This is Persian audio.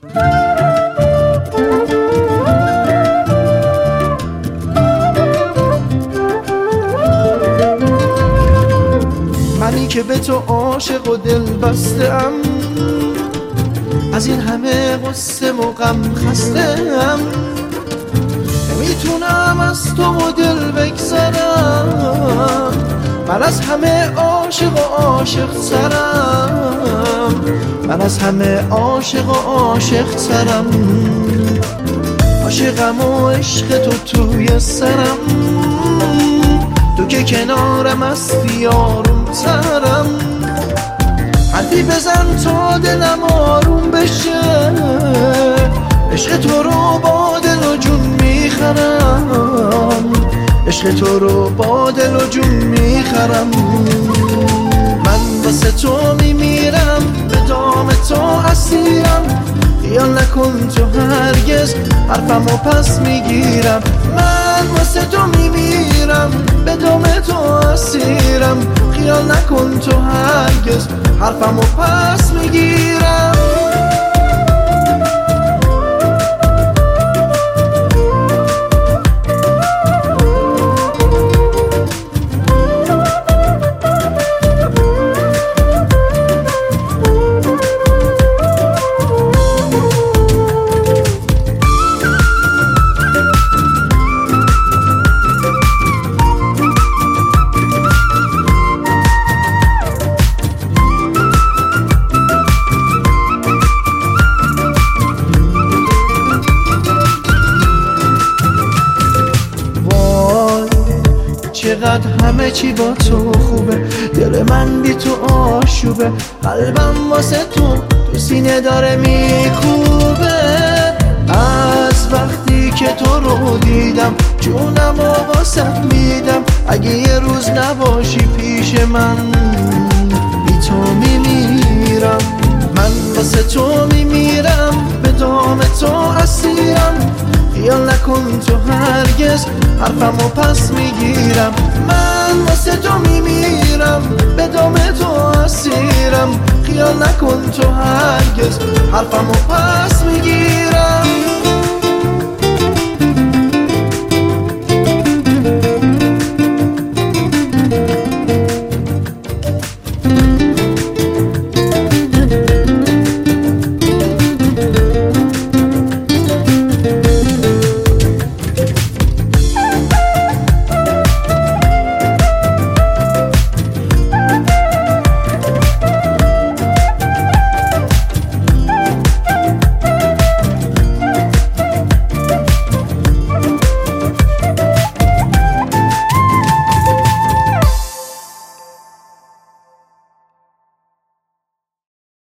منی که به تو عاشق و دل بسته‌ام، از این همه قصه و غم خسته‌ام، نمیتونم از تو و دل بگذرم. من از همه عاشق و عاشق ترم، من از همه عاشق و عاشق ترم. عاشقم و عشق تو توی سرم، تو که کنارم هستی آروم ترم. حرفی بزن تا دلم آروم بشه، عشق تو رو با دل و جون میخرم، عشق تو رو با دل و جون میخرم. من واسه تو میمیرم، به دام تو اسیرم، خیال نکن تو هرگز حرفمو پس میگیرم. من واسه تو میمیرم، به دام تو اسیرم، خیال نکن تو هرگز حرفمو پس میگیرم. چقدر همه چی با تو خوبه، دل من بی تو آشوبه، قلبم واسه تو سینه داره میکوبه. از وقتی که تو رو دیدم جونم و واسه میدم، اگه یه روز نباشی پیش من بی تو میمیرم. من واسه تو میمیرم، به دام تو اسیرم، خیال نکن تو هرگز حرفمو پس میگیرم. من واسه تو میمیرم، به دام تو اسیرم، خیال نکن تو هرگز حرفمو پس